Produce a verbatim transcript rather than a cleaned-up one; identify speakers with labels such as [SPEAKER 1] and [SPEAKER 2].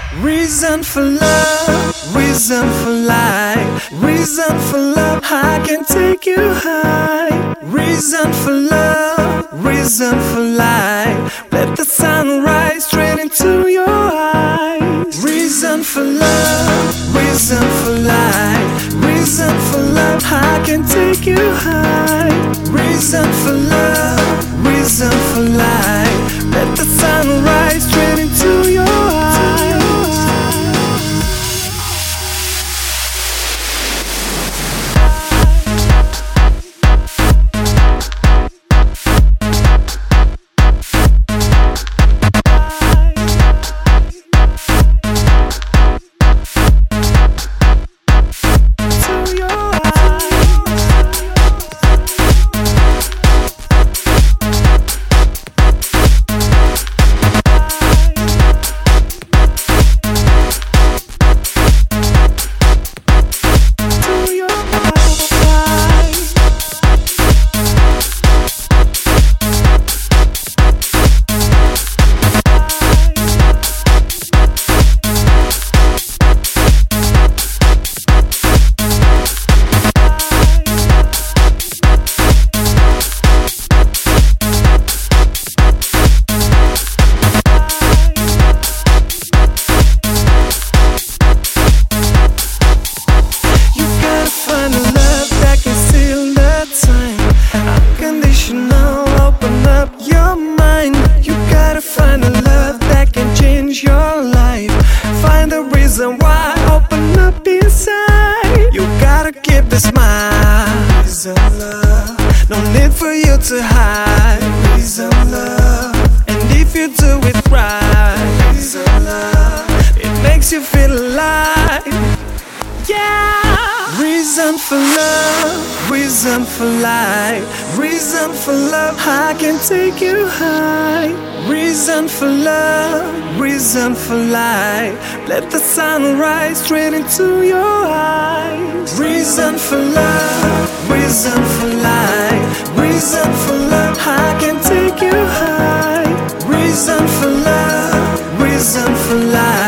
[SPEAKER 1] Reason for love, reason for life, reason for love, I can take you high. Reason for love, reason for life, let the sun rise straight into your eyes. Reason for love, reason for life, reason for love, I can take you high. Reason for love, reason for life, let the sun rise straight into your eyes. Why open up inside? You gotta keep the smile. Reason love, no need for you to hide. Reason love, and if you do it right, reason love, it makes you feel alive. Yeah. Reason for love, reason for life, reason for love, I can take you high. Reason for love, reason for life, let the sun rise straight into your eyes. Reason for love, reason for life, reason for love, I can take you high. Reason for love, reason for life.